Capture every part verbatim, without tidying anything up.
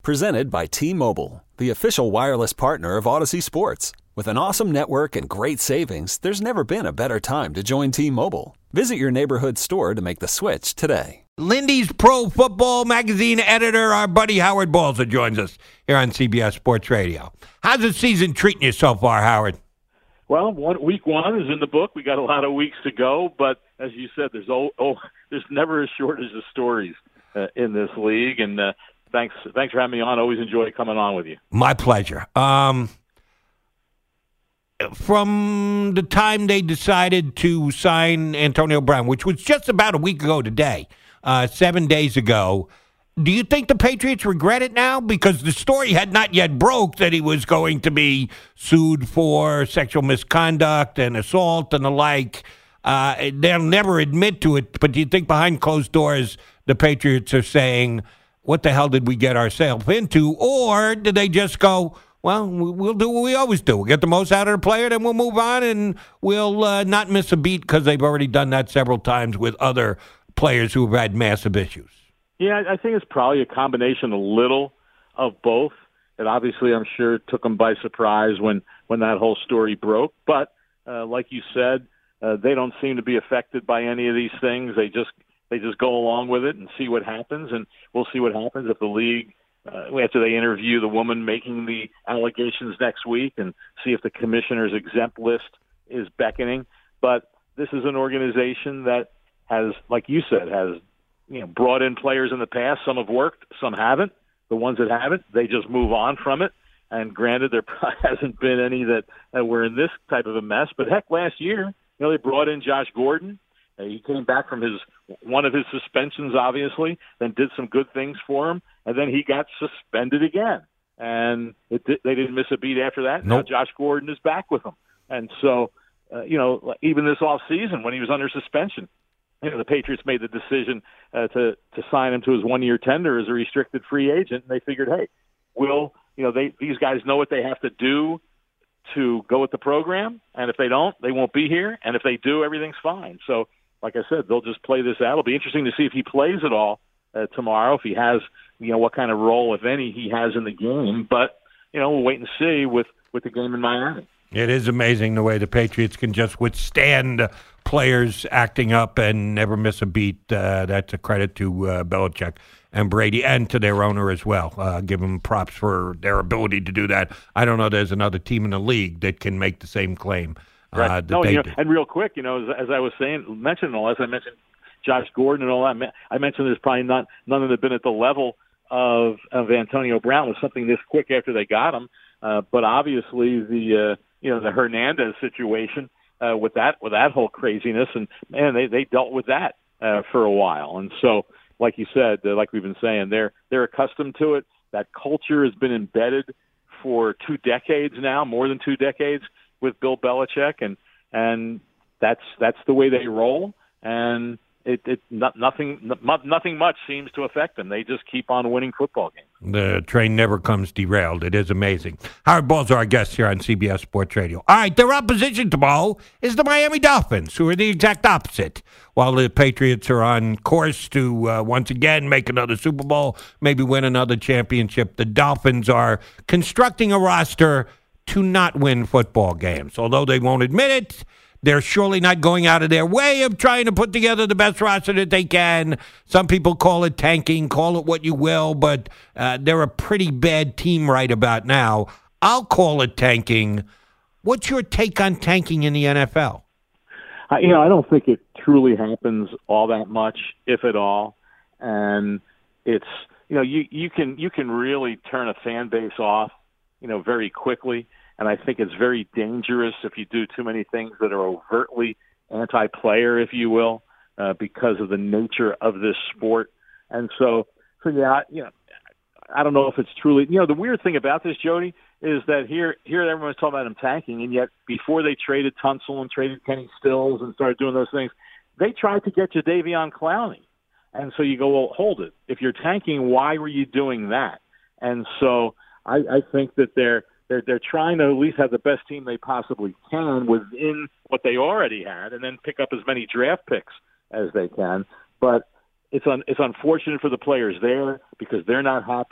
Presented by T-Mobile, the official wireless partner of Odyssey Sports. With an awesome network and great savings, there's never been a better time to join T-Mobile. Visit your neighborhood store to make the switch today. Lindy's Pro Football Magazine editor, our buddy Howard Balzer, joins us here on C B S Sports Radio. How's the season treating you so far, Howard? Well, one, week one is in the book. We got a lot of weeks to go, but as you said, there's oh, oh there's never a shortage of stories uh, in this league. And uh, thanks, thanks for having me on. Always enjoy coming on with you. My pleasure. Um, from the time they decided to sign Antonio Brown, which was just about a week ago today, uh, seven days ago. Do you think the Patriots regret it now? Because the story had not yet broke that he was going to be sued for sexual misconduct and assault and the like. Uh, they'll never admit to it, but do you think behind closed doors the Patriots are saying, what the hell did we get ourselves into? Or did they just go, well, we'll do what we always do. We'll get the most out of the player, then we'll move on, and we'll uh, not miss a beat because they've already done that several times with other players who have had massive issues. Yeah, I think it's probably a combination, a little of both. And obviously, I'm sure it took them by surprise when, when that whole story broke. But uh, like you said, uh, they don't seem to be affected by any of these things. They just they just go along with it and see what happens. And we'll see what happens if the league, uh, after they interview the woman making the allegations next week, and see if the commissioner's exempt list is beckoning. But this is an organization that has, like you said, has you know, brought in players in the past. Some have worked, some haven't. The ones that haven't, they just move on from it. And granted, there probably hasn't been any that, that were in this type of a mess. But heck, last year, you know, they brought in Josh Gordon. Uh, he came back from his one of his suspensions, obviously, then did some good things for him, and then he got suspended again. And it, they didn't miss a beat after that. Nope. Now Josh Gordon is back with them. And so, uh, you know, even this offseason when he was under suspension, you know, the Patriots made the decision uh, to to sign him to his one-year tender as a restricted free agent, and they figured, hey, we'll, you know, they these guys know what they have to do to go with the program, and if they don't, they won't be here, and if they do, everything's fine. So, like I said, they'll just play this out. It'll be interesting to see if he plays at all uh, tomorrow, if he has, you know, what kind of role, if any, he has in the game. But, you know, we'll wait and see with, with the game in Miami. It is amazing the way the Patriots can just withstand players acting up and never miss a beat. Uh, that's a credit to uh, Belichick and Brady and to their owner as well. Uh, give them props for their ability to do that. I don't know there's another team in the league that can make the same claim. Uh, right. that no, they you know, do. and real quick, you know, as, as I was saying, mentioning all, as I mentioned Josh Gordon and all that, I mentioned there's probably not none that have been at the level of of Antonio Brown with something this quick after they got him. Uh, but obviously the uh, you know the Hernandez situation uh, with that with that whole craziness, and man, they they dealt with that uh, for a while. And so, like you said, uh, like we've been saying, they're they're accustomed to it. That culture has been embedded for two decades now, more than two decades, with Bill Belichick, and and that's that's the way they roll. And it, it not, nothing nothing much seems to affect them. They just keep on winning football games. The train never comes derailed. It is amazing. Howard Balzer, our guest here on C B S Sports Radio. All right, their opposition tomorrow is the Miami Dolphins, who are the exact opposite. While the Patriots are on course to uh, once again make another Super Bowl, maybe win another championship, the Dolphins are constructing a roster to not win football games. Although they won't admit it, they're surely not going out of their way of trying to put together the best roster that they can. Some people call it tanking, call it what you will, but uh, they're a pretty bad team right about now. I'll call it tanking. What's your take on tanking in the N F L? I, you know, I don't think it truly happens all that much, if at all. And it's, you know, you, you can you can really turn a fan base off, you know, very quickly. And I think it's very dangerous if you do too many things that are overtly anti-player, if you will, uh, because of the nature of this sport. And so, so yeah, you know, I don't know if it's truly, you know, the weird thing about this, Jody, is that here, here everyone's talking about him tanking, and yet before they traded Tunsil and traded Kenny Stills and started doing those things, they tried to get Jadeveon Clowney. And so you go, well, hold it. If you're tanking, why were you doing that? And so I, I think that they're, They're they're trying to at least have the best team they possibly can within what they already had, and then pick up as many draft picks as they can. But it's un, it's unfortunate for the players there because they're not happy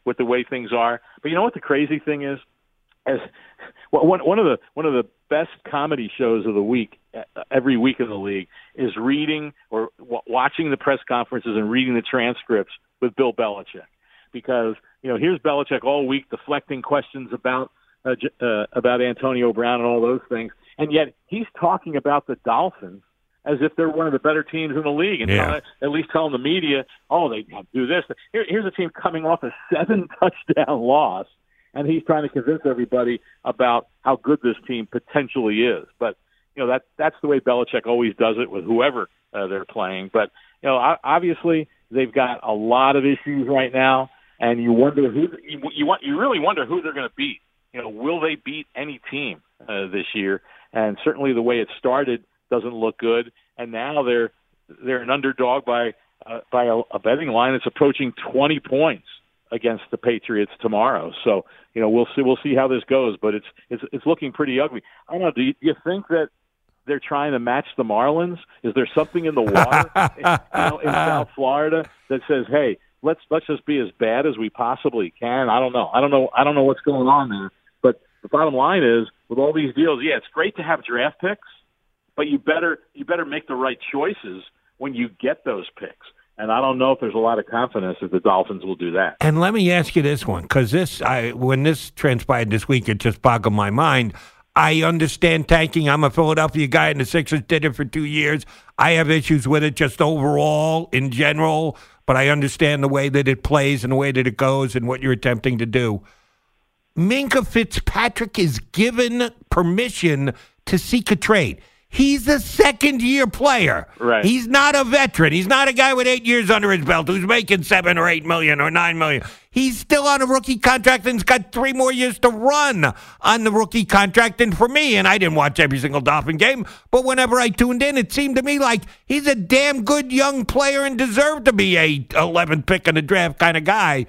with the way things are. But you know what the crazy thing is? As one one of the one of the best comedy shows of the week, every week in the league, is reading or w- watching the press conferences and reading the transcripts with Bill Belichick, because you know here's Belichick all week deflecting questions about uh, uh, about Antonio Brown and all those things, and yet he's talking about the Dolphins as if they're one of the better teams in the league, and yeah. telling, at least telling the media, oh, they do this. Here, here's a team coming off a seven touchdown loss. And he's trying to convince everybody about how good this team potentially is. But, you know, that that's the way Belichick always does it with whoever uh, they're playing. But, you know, obviously they've got a lot of issues right now, and you wonder who you, you want. You really wonder who they're going to beat. You know, will they beat any team uh, this year? And certainly the way it started doesn't look good. And now they're they're an underdog by uh, by a, a betting line that's approaching twenty points against the Patriots tomorrow. So, you know, we'll see we'll see how this goes, but it's it's it's looking pretty ugly. I don't know, do you, do you think that they're trying to match the Marlins? Is there something in the water you know, in South Florida that says, "Hey, let's let's just be as bad as we possibly can"? I don't know. I don't know I don't know what's going on there. But the bottom line is, with all these deals, yeah, it's great to have draft picks, but you better you better make the right choices when you get those picks. And I don't know if there's a lot of confidence that the Dolphins will do that. And let me ask you this one, because this, I, when this transpired this week, it just boggled my mind. I understand tanking. I'm a Philadelphia guy, and the Sixers did it for two years. I have issues with it just overall, in general, but I understand the way that it plays and the way that it goes and what you're attempting to do. Minkah Fitzpatrick is given permission to seek a trade. He's a second-year player. Right. He's not a veteran. He's not a guy with eight years under his belt who's making seven or eight million or nine million. He's still on a rookie contract and he's got three more years to run on the rookie contract. And for me, and I didn't watch every single Dolphin game, but whenever I tuned in, it seemed to me like he's a damn good young player and deserved to be a eleventh pick in the draft kind of guy.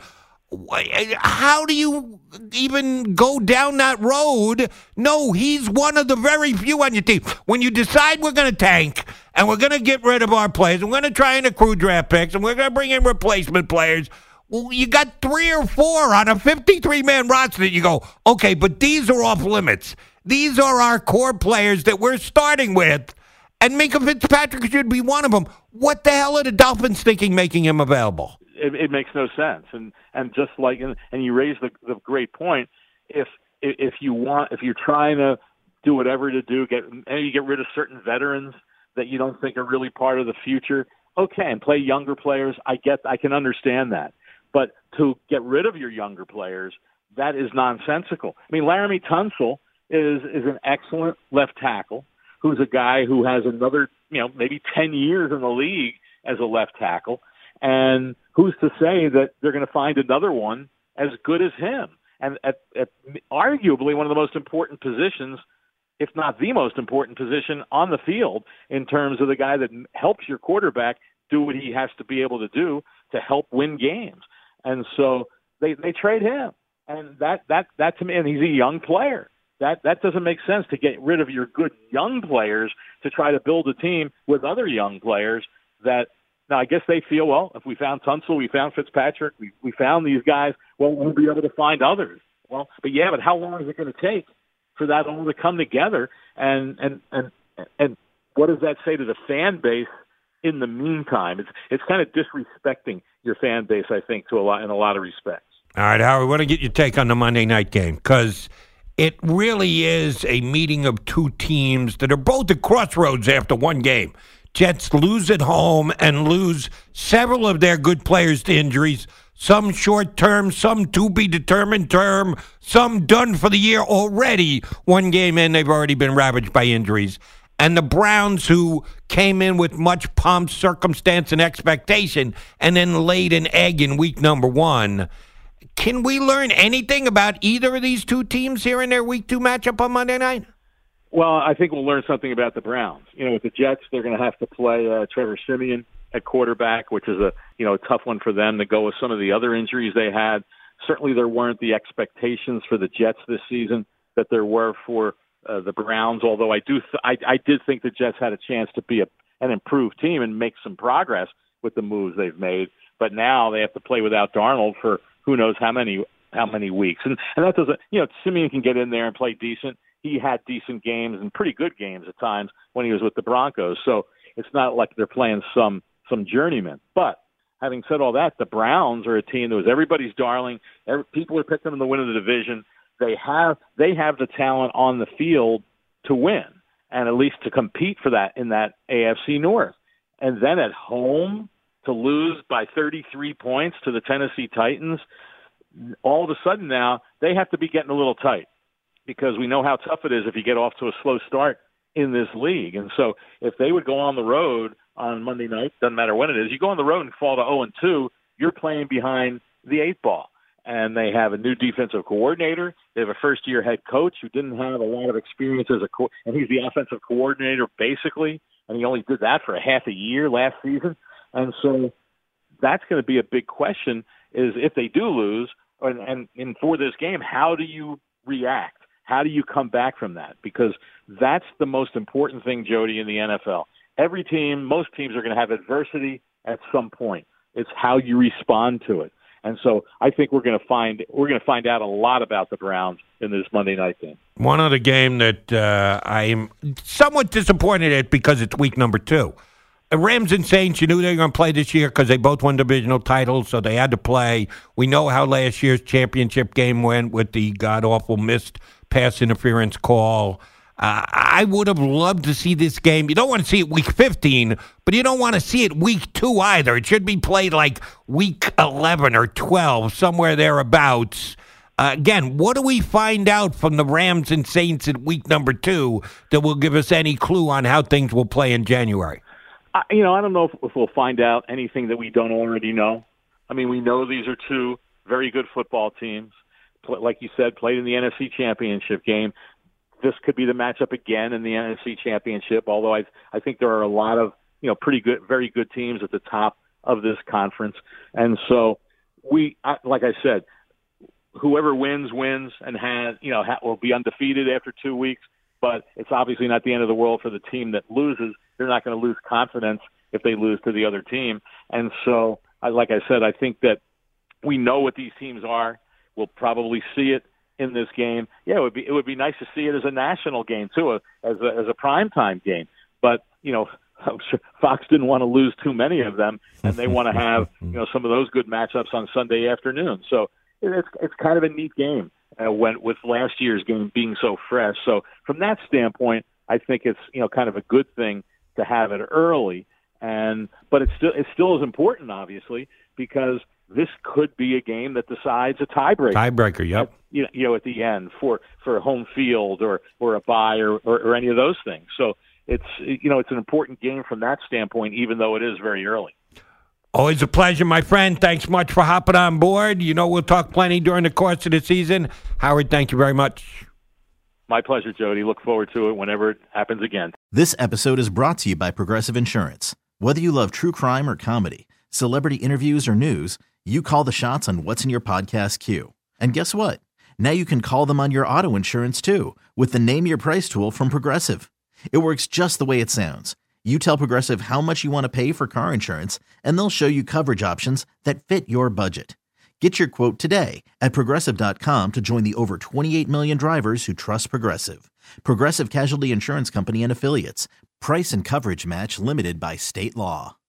How do you even go down that road? No, he's one of the very few on your team. When you decide we're going to tank and we're going to get rid of our players and we're going to try and accrue draft picks and we're going to bring in replacement players, well, you got three or four on a fifty-three man roster that you go, okay, but these are off limits. These are our core players that we're starting with, and Minkah Fitzpatrick should be one of them. What the hell are the Dolphins thinking making him available? It, it makes no sense, and and just like and, and you raise the, the great point. If if you want, if you're trying to do whatever to do, get maybe get rid of certain veterans that you don't think are really part of the future, okay, and play younger players. I get, I can understand that, but to get rid of your younger players, that is nonsensical. I mean, Laramie Tunsil is is an excellent left tackle who's a guy who has another, you know, maybe ten years in the league as a left tackle. And who's to say that they're going to find another one as good as him? And at, at arguably one of the most important positions, if not the most important position on the field in terms of the guy that helps your quarterback do what he has to be able to do to help win games. And so they, they trade him. And that, that, that to me, and he's a young player. That, that doesn't make sense to get rid of your good young players to try to build a team with other young players that, now, I guess they feel, well, if we found Tunsil, we found Fitzpatrick, we we found these guys, well, we'll be able to find others. Well, but yeah, but how long is it going to take for that all to come together? And and and and what does that say to the fan base in the meantime? It's it's kind of disrespecting your fan base, I think, to a lot in a lot of respects. All right, Howard, I want to get your take on the Monday night game because it really is a meeting of two teams that are both at crossroads after one game. Jets lose at home and lose several of their good players to injuries, some short-term, some to-be-determined term, some done for the year already. One game in, they've already been ravaged by injuries. And the Browns, who came in with much pomp, circumstance, and expectation, and then laid an egg in week number one. Can we learn anything about either of these two teams here in their week two matchup on Monday night? Well, I think we'll learn something about the Browns. You know, with the Jets, they're going to have to play uh, Trevor Siemian at quarterback, which is a you know a tough one for them to go with some of the other injuries they had. Certainly, there weren't the expectations for the Jets this season that there were for uh, the Browns. Although I do, th- I, I did think the Jets had a chance to be a, an improved team and make some progress with the moves they've made. But now they have to play without Darnold for who knows how many how many weeks. And and that doesn't, you know, Simeon can get in there and play decent. He had decent games and pretty good games at times when he was with the Broncos. So it's not like they're playing some some journeyman. But having said all that, the Browns are a team that was everybody's darling. Every, people are picking them to win the division. They have they have the talent on the field to win, and at least to compete for that in that A F C North. And then at home to lose by thirty-three points to the Tennessee Titans, all of a sudden now they have to be getting a little tight, because we know how tough it is if you get off to a slow start in this league. And so if they would go on the road on Monday night, doesn't matter when it is, you go on the road and fall to oh and two, you're playing behind the eight ball. And they have a new defensive coordinator. They have a first-year head coach who didn't have a lot of experience as a co- – and he's the offensive coordinator basically, and he only did that for a half a year last season. And so that's going to be a big question, is if they do lose, and, and, and for this game, how do you react? How do you come back from that? Because that's the most important thing, Jody, in the N F L. Every team, most teams are going to have adversity at some point. It's how you respond to it. And so I think we're going to find we're going to find out a lot about the Browns in this Monday night game. One other game that uh, I'm somewhat disappointed at because it's week number two. Rams and Saints, you knew they were going to play this year because they both won divisional titles, so they had to play. We know how last year's championship game went with the god-awful missed pass interference call. Uh, I would have loved to see this game. You don't want to see it week fifteen, but you don't want to see it week two either. It should be played like week eleven or twelve, somewhere thereabouts. Uh, again, what do we find out from the Rams and Saints in week number two that will give us any clue on how things will play in January? I, you know, I don't know if, if we'll find out anything that we don't already know. I mean, we know these are two very good football teams. Like you said, played in the N F C Championship game. This could be the matchup again in the N F C Championship, although I I think there are a lot of, you know, pretty good, very good teams at the top of this conference. And so we, like I said, whoever wins, wins and has, you know, will be undefeated after two weeks. But it's obviously not the end of the world for the team that loses. They're not going to lose confidence if they lose to the other team. And so, like I said, I think that we know what these teams are. We'll probably see it in this game. Yeah, it would be it would be nice to see it as a national game too, as a, as a primetime game. But you know, I'm sure Fox didn't want to lose too many of them, and they want to have, you know, some of those good matchups on Sunday afternoon. So it's it's kind of a neat game uh, when with last year's game being so fresh. So from that standpoint, I think it's, you know, kind of a good thing to have it early. And but it's still it still is important, obviously, because this could be a game that decides a tiebreaker. Tiebreaker, yep. At, you know, you know, at the end for, for home field or, or a bye or, or, or any of those things. So it's, you know, it's an important game from that standpoint, even though it is very early. Always a pleasure, my friend. Thanks much for hopping on board. You know, we'll talk plenty during the course of the season. Howard, thank you very much. My pleasure, Jody. Look forward to it whenever it happens again. This episode is brought to you by Progressive Insurance. Whether you love true crime or comedy, celebrity interviews or news, you call the shots on what's in your podcast queue. And guess what? Now you can call them on your auto insurance too with the Name Your Price tool from Progressive. It works just the way it sounds. You tell Progressive how much you want to pay for car insurance, and they'll show you coverage options that fit your budget. Get your quote today at Progressive dot com to join the over twenty-eight million drivers who trust Progressive. Progressive Casualty Insurance Company and Affiliates. Price and coverage match limited by state law.